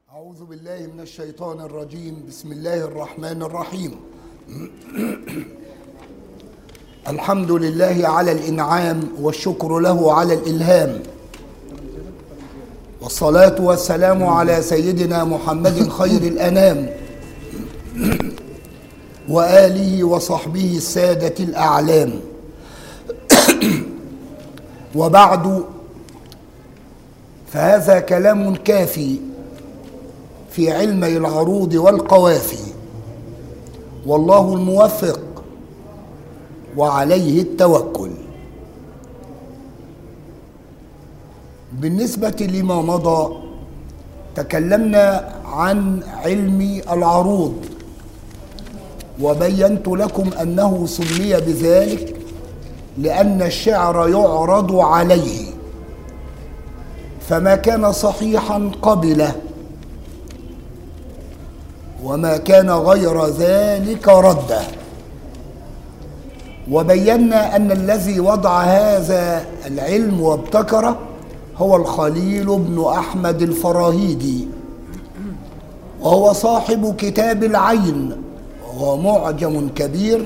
أعوذ بالله من الشيطان الرجيم. بسم الله الرحمن الرحيم. الحمد لله على الإنعام والشكر له على الإلهام، والصلاة والسلام على سيدنا محمد خير الأنام وآله وصحبه السادة الأعلام. وبعد، فهذا كلام كافي في علمي العروض والقوافي، والله الموفق وعليه التوكل. بالنسبة لما مضى تكلمنا عن علم العروض، وبينت لكم أنه سمي بذلك لأن الشعر يعرض عليه، فما كان صحيحا قبله، وما كان غير ذلك رده. وبينا أن الذي وضع هذا العلم وابتكره هو الخليل بن أحمد الفراهيدي، وهو صاحب كتاب العين، وهو معجم كبير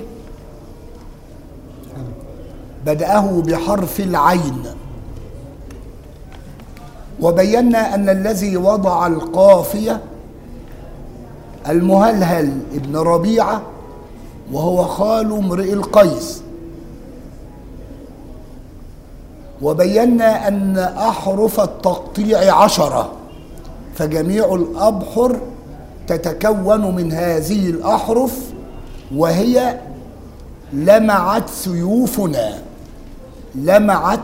بدأه بحرف العين. وبينا أن الذي وضع القافية المهلهل ابن ربيعة، وهو خال امرئ القيس. وبينا أن أحرف التقطيع 10، فجميع الأبحر تتكون من هذه الأحرف، وهي لمعت سيوفنا. لمعت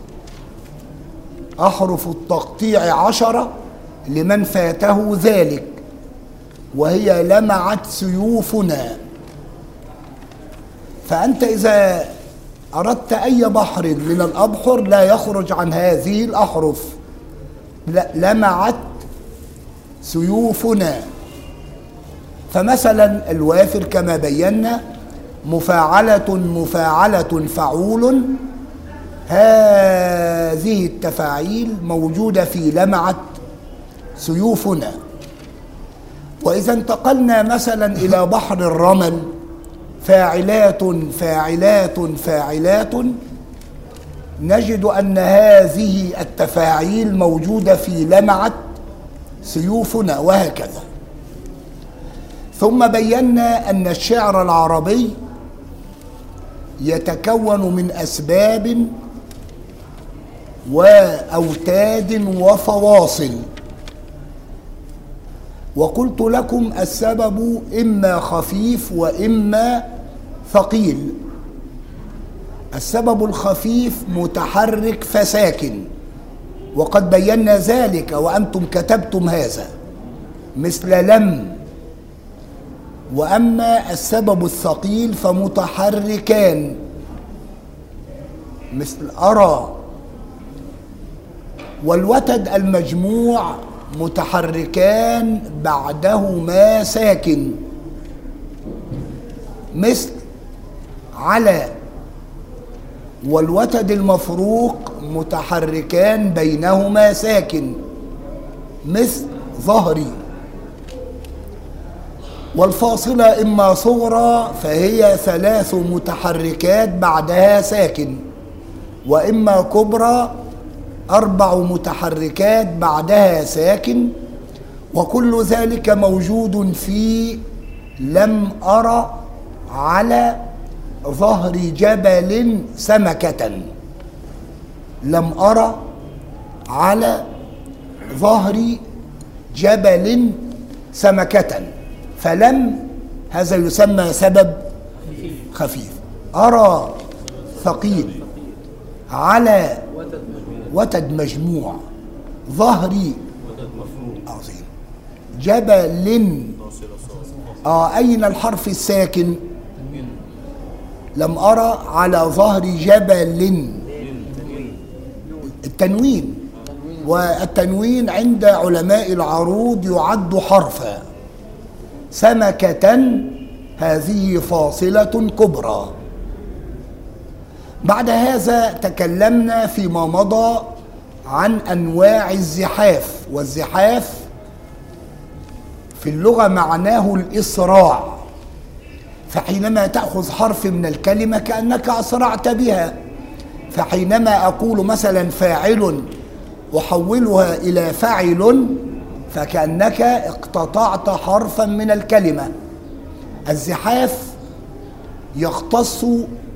أحرف التقطيع 10 لمن فاته ذلك، وهي لمعت سيوفنا. فأنت إذا أردت أي بحر من الأبحر لا يخرج عن هذه الأحرف. لمعت سيوفنا. فمثلا الوافر كما بينا مفاعلة مفاعلة فعول، هذه التفاعيل موجودة في لمعت سيوفنا. وإذا انتقلنا مثلا إلى بحر الرمل، فاعلات فاعلات فاعلات، نجد أن هذه التفاعيل موجودة في لمعت سيوفنا، وهكذا. ثم بينا أن الشعر العربي يتكون من أسباب وأوتاد وفواصل، وقلت لكم السبب إما خفيف وإما ثقيل. السبب الخفيف متحرك فساكن، وقد بينا ذلك وأنتم كتبتم هذا، مثل لم. وأما السبب الثقيل فمتحركان، مثل أرى. والوتد المجموع متحركان بعدهما ساكن، مثل على. والوتد المفروق متحركان بينهما ساكن، مثل ظهري. والفاصلة إما صغرى فهي 3 متحركات بعدها ساكن، وإما كبرى 4 متحركات بعدها ساكن. وكل ذلك موجود في لم أرى على ظهر جبل سمكة. لم أرى على ظهر جبل سمكة، فلم هذا يسمى سبب خفيف. أرى ثقيل، على وتد مجموع، ظهري عظيم، جبل. أين الحرف الساكن؟ لم أرى على ظهر جبل، التنوين. والتنوين عند علماء العروض يعد حرفا. سمكة هذه فاصلة كبرى. بعد هذا تكلمنا فيما مضى عن أنواع الزحاف، والزحاف في اللغة معناه الإسراع، فحينما تأخذ حرف من الكلمة كأنك أسرعت بها. فحينما أقول مثلا فاعل أحولها إلى فاعل فكأنك اقتطعت حرفا من الكلمة. الزحاف يختص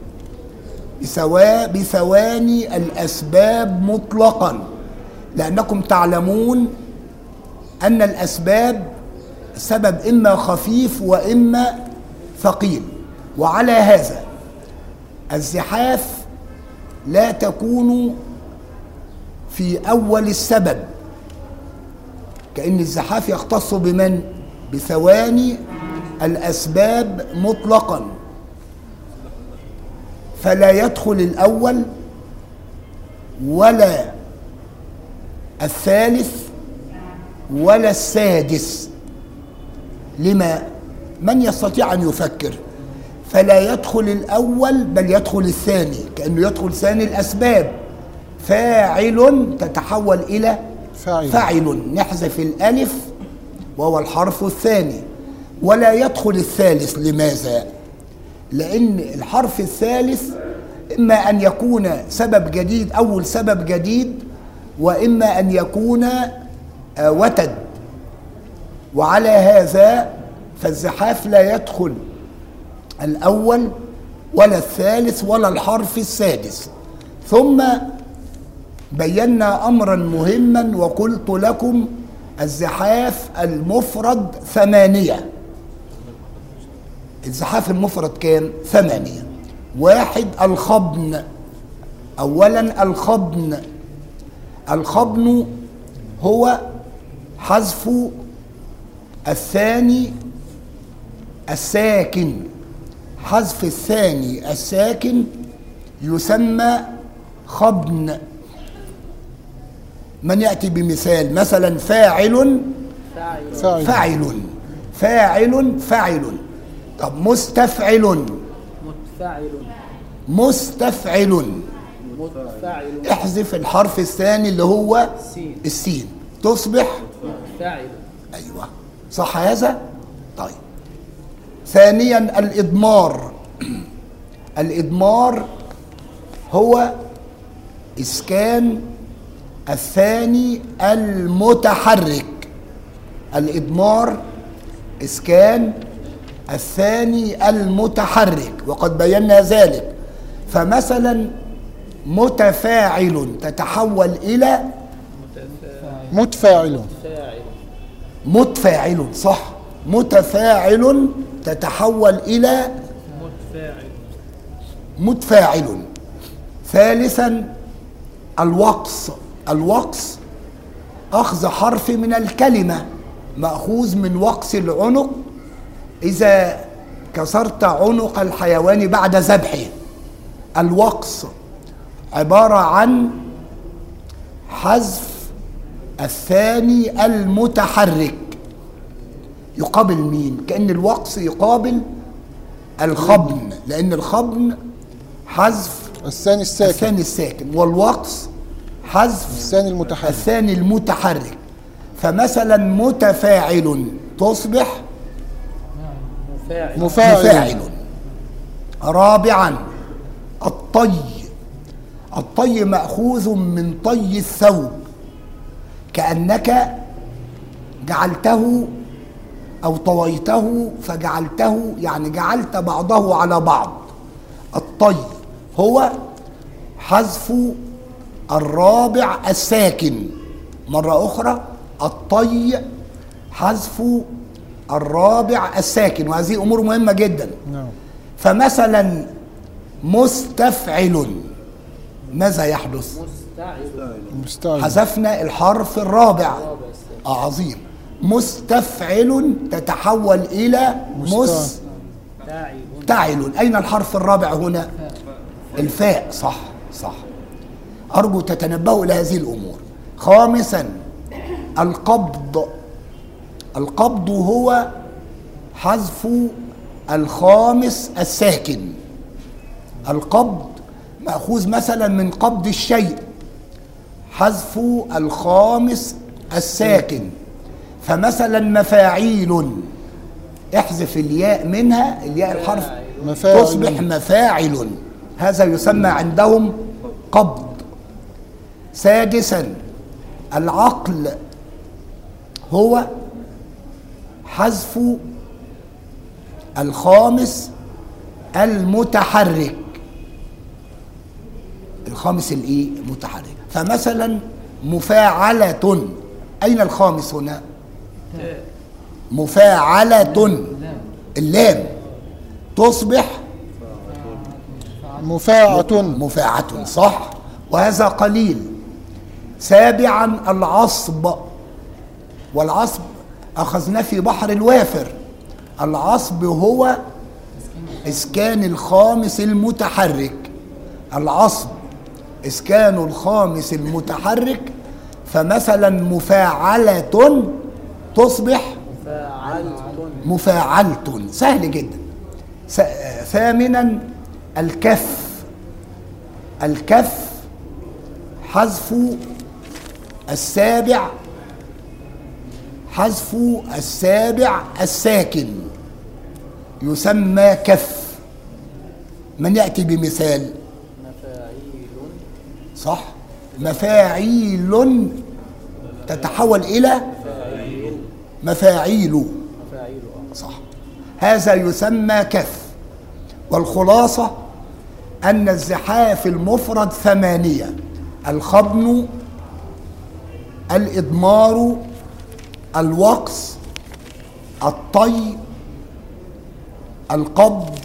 بثواني الأسباب مطلقا، لأنكم تعلمون أن الأسباب سبب إما خفيف وإما ثقيل، وعلى هذا الزحاف لا تكون في أول السبب، كأن الزحاف يختص بمن؟ بثواني الأسباب مطلقا، فلا يدخل الأول ولا الثالث ولا السادس. لما؟ من يستطيع أن يفكر؟ فلا يدخل الأول بل يدخل الثاني، كأنه يدخل ثاني الأسباب. فاعل تتحول إلى فاعل، نحذف الألف وهو الحرف الثاني. ولا يدخل الثالث. لماذا؟ لأن الحرف الثالث إما أن يكون سبب جديد، أول سبب جديد، وإما أن يكون وتد، وعلى هذا فالزحاف لا يدخل الأول ولا الثالث ولا الحرف السادس. ثم بينا أمرا مهما وقلت لكم الزحاف المفرد 8. الزحاف المفرد كام؟ 8. 1 الخبن. أولا الخبن. الخبن هو حذف الثاني الساكن. حذف الثاني الساكن يسمى خبن. من يأتي بمثال؟ مثلا فاعل فاعل فاعل فاعل. طب مستفعل مستفعل. احذف الحرف الثاني اللي هو السين تصبح فاعل. ايوه صح هذا. طيب ثانيا الإضمار. الإضمار هو إسكان الثاني المتحرك. الإضمار إسكان الثاني المتحرك، وقد بينا ذلك. فمثلا متفاعل تتحول إلى متفاعل. متفاعل صح. متفاعل تتحول إلى متفاعل. ثالثا الوقص. الوقص أخذ حرف من الكلمة، مأخوذ من وقص العنق. إذا كسرت عنق الحيوان بعد ذبحه. الوقص عبارة عن حذف الثاني المتحرك. يقابل مين؟ كأن الوقص يقابل الخبن، لأن الخبن حذف الثاني الساكن والوقص حذف الثاني المتحرك. فمثلا متفاعل تصبح مفاعل. رابعا الطي. الطي مأخوذ من طي الثوب، كأنك جعلته أو طويته فجعلته، يعني جعلت بعضه على بعض. الطي هو حذف الرابع الساكن. مرة أخرى الطي حذف الرابع الساكن، وهذه أمور مهمة جدا. فمثلا مستفعل ماذا يحدث؟ مستعل. حذفنا الحرف الرابع. عظيم. مستفعل تتحول إلى مستعل. أين الحرف الرابع هنا؟ الفاء. صح صح. أرجو تتنبهوا إلى هذه الأمور. خامسا القبض. القبض هو حذف الخامس الساكن. القبض مأخوذ مثلا من قبض الشيء، حذف الخامس الساكن. فمثلا مفاعيل، احذف الياء منها، الياء الحرف مفاعل. تصبح مفاعل، هذا يسمى عندهم قبض. سادسا العقل هو حذف الخامس المتحرك، الخامس الايه المتحرك. فمثلا مفاعلة، اين الخامس هنا؟ مفاعلة، اللام تصبح مفاعة، صح، وهذا قليل. سابعا العصب، والعصب أخذناه في بحر الوافر. العصب هو إسكان الخامس المتحرك، العصب إسكان الخامس المتحرك. فمثلا مفاعلة تصبح مفاعلة، سهل جدا. ثامنا الكف، الكف حذف السابع، حذف السابع الساكن يسمى كف. من يأتي بمثال؟ صح، مفاعيل تتحول إلى مفاعيل، صح، هذا يسمى كف. والخلاصة أن الزحاف المفرد 8: الخبن، الإضمار، الوقص، الطي، القبض،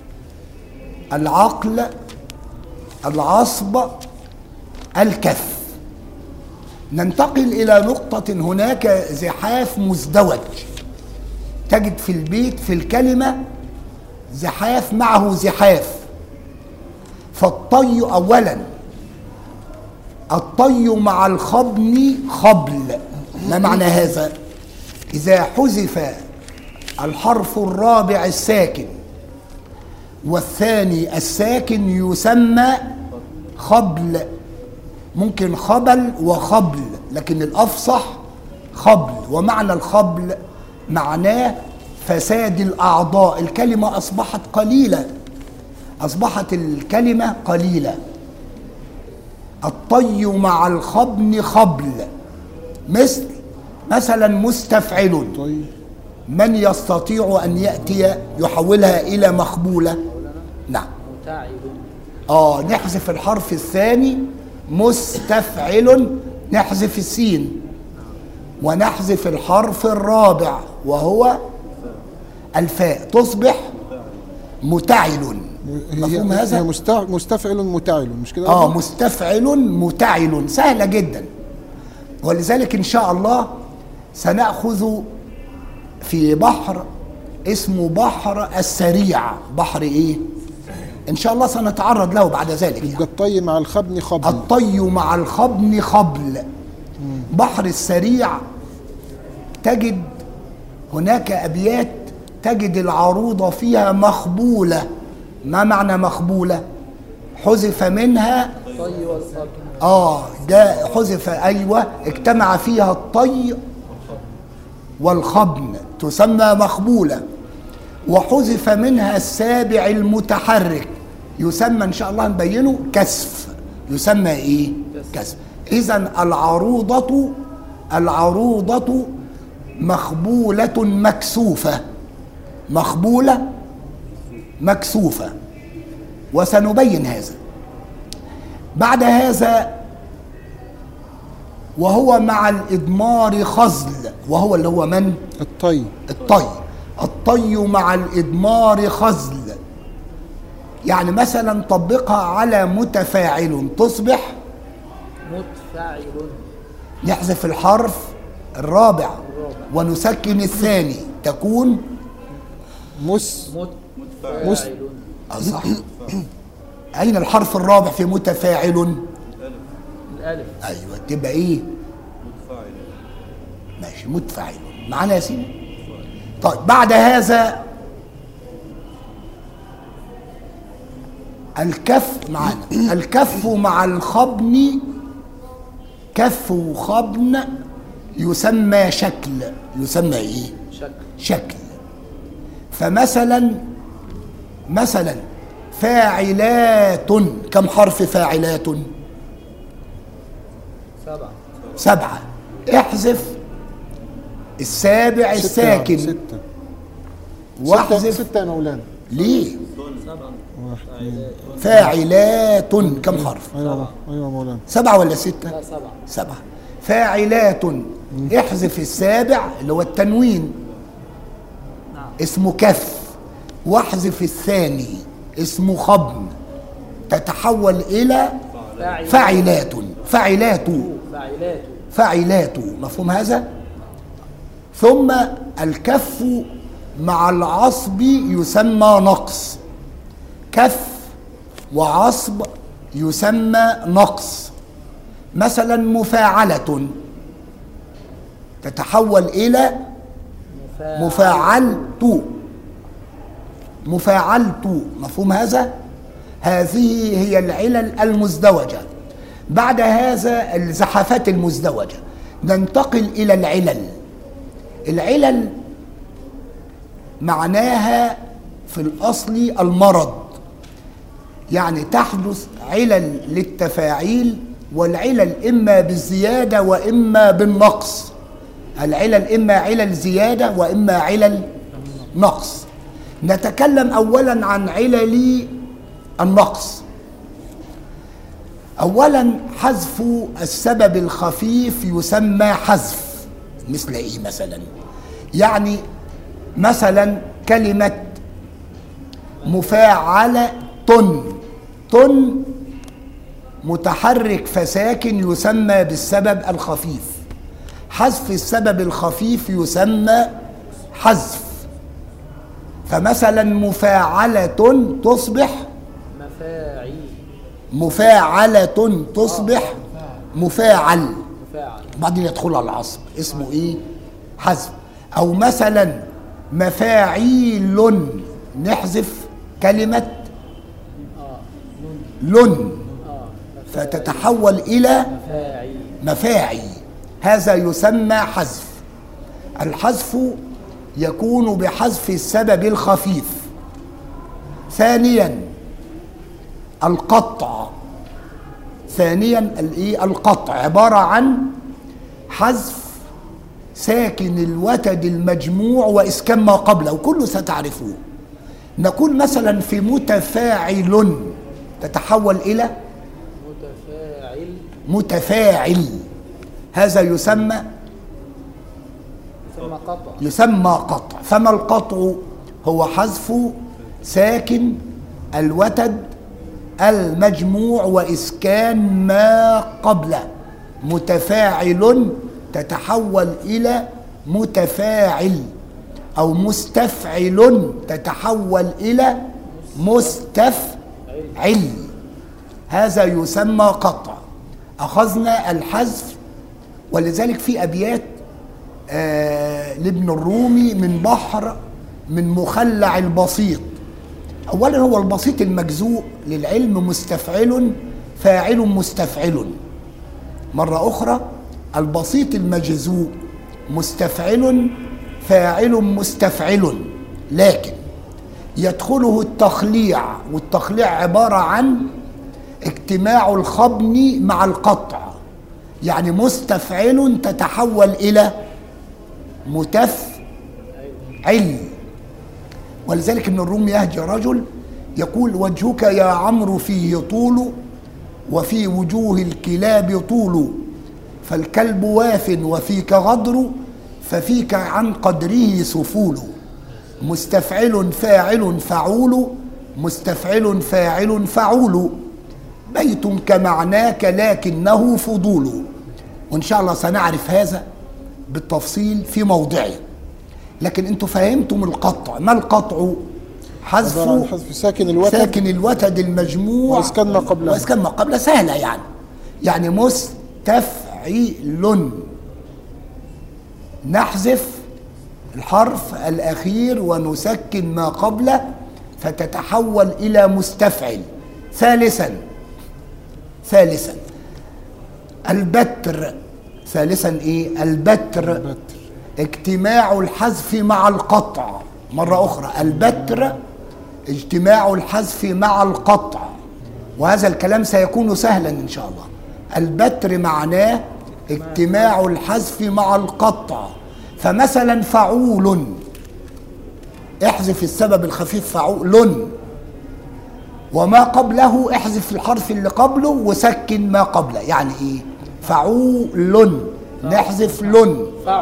العقل، العصب، الكف. ننتقل إلى نقطة. هناك زحاف مزدوج، تجد في البيت في الكلمة زحاف معه زحاف. فالطي أولا، الطي مع الخبن خبل. ما معنى هذا؟ إذا حذف الحرف الرابع الساكن والثاني الساكن يسمى خبل. ممكن خبل وخبل، لكن الأفصح خبل. ومعنى الخبل معناه فساد الأعضاء. الكلمة أصبحت قليلة، أصبحت الكلمة قليلة. الطي مع الخبن خبل. مثلا مستفعل، من يستطيع أن يأتي يحولها إلى مخبولة؟ نعم، نحذف الحرف الثاني مستفعل، نحذف السين، ونحذف الحرف الرابع وهو الفاء، تصبح متعل. مفهوم هذا؟ مستفعل متعل، مش كده؟ مستفعل متعل، سهلة جدا. ولذلك إن شاء الله سنأخذ في بحر اسمه بحر السريع. بحر إيه؟ إن شاء الله سنتعرض له بعد ذلك. يبقى الطي مع الخبن خبل. الطي مع الخبن خبل. بحر السريع تجد هناك أبيات تجد العروضة فيها مخبولة. ما معنى مخبولة؟ حذف منها ده حذف، أيوة، اجتمع فيها الطي والخبن تسمى مخبولة. وحذف منها السابع المتحرك يسمى إن شاء الله نبينه كسف. يسمى إيه؟ كسف. إذن العروضة مخبولة مكسوفة، مخبولة مكسوفة، وسنبين هذا. بعد هذا وهو مع الإضمار خزل، وهو اللي هو من؟ الطي. الطي مع الإضمار خزل. يعني مثلا طبقها على متفاعل تصبح متفاعل، نحذف الحرف الرابع ونسكن الثاني تكون متفاعل. صح. أين الحرف الرابع في متفاعل؟ الألف. أيوة، تبقى إيه؟ متفاعل. ماشي، متفاعل معنا يا سيدي. طيب بعد هذا الكف معنا. الكف مع الخبن، كف وخبن يسمى شكل. يسمى ايه؟ شكل. فمثلا فاعلات، كم حرف فاعلات؟ 7. احذف السابع الساكن. 6 واحذف 6 يا مولانا. ليه؟ فاعلات كم حرف؟ ايوه مولانا. 7 ولا 6؟ لا 7. فاعلات، احذف السابع اللي هو التنوين اسمه كف، واحذف الثاني اسمه خبن، تتحول إلى فاعلات. فاعلات، مفهوم هذا؟ ثم الكف مع العصب يسمى نقص. كف وعصب يسمى نقص. مثلا مفاعلة تتحول إلى مفاعلت، مفهوم هذا؟ هذه هي العلل المزدوجة. بعد هذا الزحافات المزدوجة ننتقل إلى العلل معناها في الأصل المرض، يعني تحدث علل للتفاعيل، والعلل إما بالزيادة وإما بالنقص. العلل إما علل زيادة وإما علل نقص. نتكلم أولا عن علل النقص. أولا حذف السبب الخفيف يسمى حذف. مثل إيه مثلا؟ يعني مثلا كلمة مفاعلة تن متحرك فساكن يسمى بالسبب الخفيف. حذف السبب الخفيف يسمى حذف. فمثلا مفاعلة تصبح مفاعلة تصبح مفاعل، بعدين يدخل على العصب اسمه ايه؟ حذف. او مثلا مفاعيل نحذف كلمة لن فتتحول إلى مفاعي، هذا يسمى حذف. الحذف يكون بحذف السبب الخفيف. ثانيا القطع. القطع عبارة عن حذف ساكن الوتد المجموع وإسكان ما قبله، وكله ستعرفوه. نقول مثلا في متفاعل تتحول إلى متفاعل، هذا يسمى قطع. فما القطع؟ هو حذف ساكن الوتد المجموع وإسكان ما قبله. متفاعل تتحول إلى متفاعل، أو مستفعل تتحول إلى مستفعل، هذا يسمى قطع. أخذنا الحذف، ولذلك في أبيات لابن الرومي من بحر من مخلع البسيط. أولا هو البسيط المجزوء للعلم مستفعل فاعل مستفعل. مرة أخرى البسيط المجزوء مستفعل فاعل مستفعل، لكن يدخله التخليع، والتخليع عبارة عن اجتماع الخبن مع القطع، يعني مستفعل تتحول إلى متفعل. ولذلك ابن الرومي يهجى رجل يقول: وجهك يا عمرو فيه طول، وفي وجوه الكلاب طول، فالكلب واف وفيك غدر، ففيك عن قدره سفول. مستفعل فاعل فعول، مستفعل فاعل فعول، بيت كمعناك لكنه فضول. وإن شاء الله سنعرف هذا بالتفصيل في موضعه. لكن انتوا فهمتم القطع. ما القطع؟ حذف ساكن الوتد المجموع واسكان ما قبله. سهله يعني مستفعل، نحذف الحرف الأخير ونسكن ما قبله فتتحول إلى مستفعل. ثالثا البتر ثالثا ايه؟ البتر، اجتماع الحذف مع القطع. مرة أخرى البتر اجتماع الحذف مع القطع، وهذا الكلام سيكون سهلا إن شاء الله. البتر معناه اجتماع الحذف مع القطع. فمثلا فعول، احذف السبب الخفيف فعول، وما قبله احذف الحرف اللي قبله وسكن ما قبله. يعني ايه؟ فعول نحذف لن،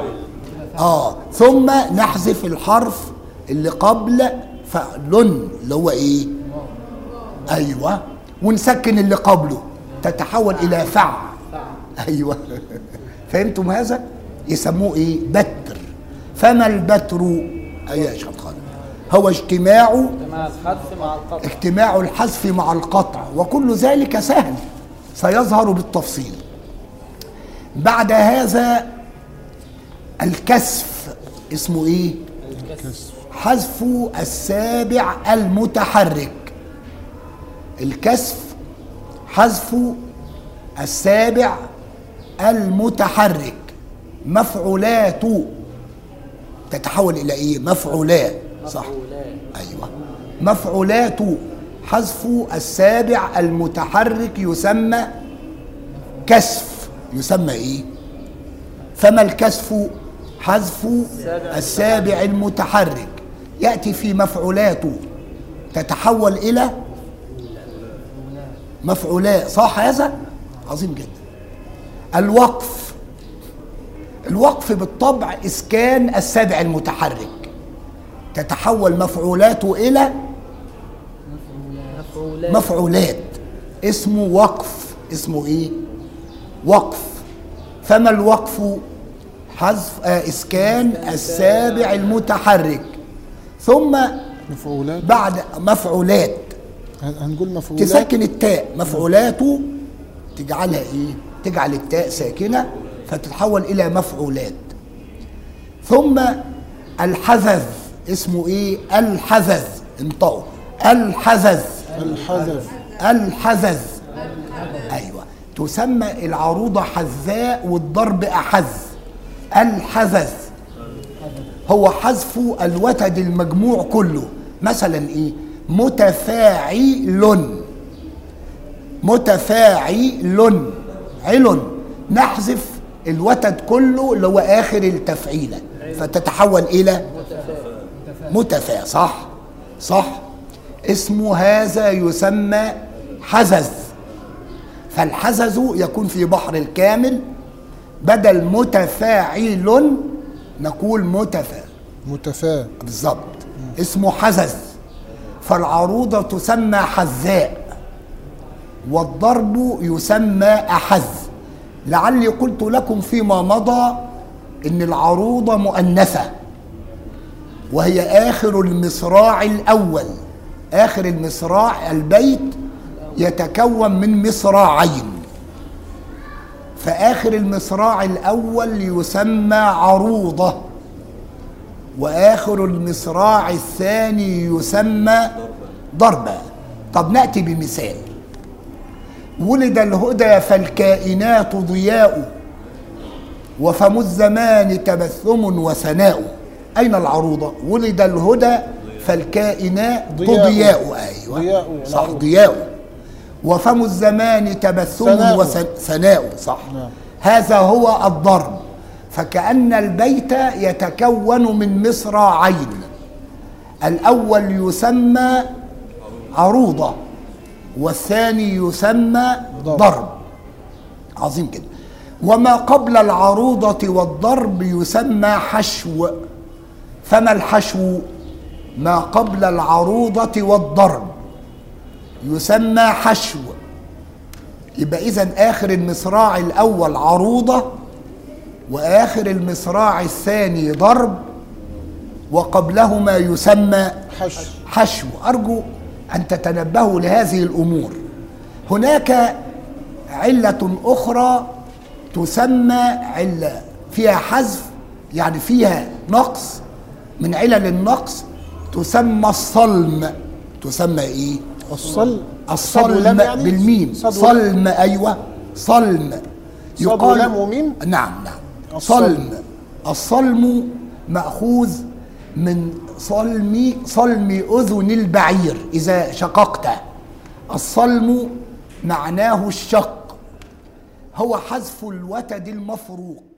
ثم نحذف الحرف اللي قبل فعل اللي هو ايه؟ ايوه، ونسكن اللي قبله تتحول الى فع. ايوه فهمتم هذا؟ يسموه ايه؟ بتر. فما البتر يا شيخ خالد؟ هو اجتماع الحذف مع القطع، وكل ذلك سهل سيظهر بالتفصيل. بعد هذا الكسف، اسمه ايه؟ حذف السابع المتحرك. الكسف حذف السابع المتحرك. مفعولات تتحول الى ايه؟ مفعولات، صح؟ ايوه، مفعولات. حذف السابع المتحرك يسمى كسف. يسمى ايه؟ فما الكسف؟ حذف السابع المتحرك. يأتي في مفعولات تتحول إلى مفعولات، صح هذا؟ عظيم جدا. الوقف، الوقف بالطبع إسكان السابع المتحرك، تتحول مفعولات إلى مفعولات. اسمه وقف. اسمه إيه؟ وقف. فما الوقف؟ حذف إسكان السابع المتحرك. ثم مفعولات، بعد مفعولات هنقول مفعولات، تسكن التاء. مفعولات تجعلها ايه؟ تجعل التاء ساكنة فتتحول إلى مفعولات. ثم الحذف، اسمه ايه؟ الحذف. انطقوا الحذف. الحذف. ايوه، تسمى العروضة حذاء والضرب أحذ. الحذف هو حذف الوتد المجموع كله. مثلا ايه؟ متفاعل. متفاعل علن، نحذف الوتد كله اللي هو آخر التفعيلة فتتحول إلى متفا. صح؟ صح. اسمه هذا يسمى حذذ. فالحذذ يكون في بحر الكامل، بدل متفاعل نقول متفا بالظبط. اسمه حذذ. فالعروضة تسمى حذاء، والضرب يسمى أحذ. لعلي قلت لكم فيما مضى إن العروضة مؤنثة، وهي آخر المصراع الأول. آخر المصراع البيت يتكون من مصراعين، فآخر المصراع الأول يسمى عروضة، وآخر المصراع الثاني يسمى ضربة. طب نأتي بمثال. ولد الهدى فالكائنات ضياء، وفم الزمان تبثم وثناء. أين العروضة؟ ولد الهدى فالكائنات ضياء. أيوة ضياء، صح، ضياء. وفم الزمان تبثم وثناء، صح. هذا هو الضرب. فكأن البيت يتكون من مصراعين، الأول يسمى عروضة والثاني يسمى ضرب. عظيم جدا. وما قبل العروضة والضرب يسمى حشو. فما الحشو؟ ما قبل العروضة والضرب يسمى حشو. يبقى إذن آخر المصراع الأول عروضة، وآخر المصراع الثاني ضرب، وقبلهما يسمى حشو. أرجو أن تتنبهوا لهذه الأمور. هناك علة أخرى تسمى علة فيها حذف، يعني فيها نقص من علل النقص، تسمى الصلم. تسمى إيه؟ الصلم يعني؟ بالميم. صلم. أيوة، صلم. صاد ولام وميم. نعم. الصلم. الصلم مأخوذ من صلم أذن البعير إذا شققته. الصلم معناه الشق، هو حذف الوتد المفروق.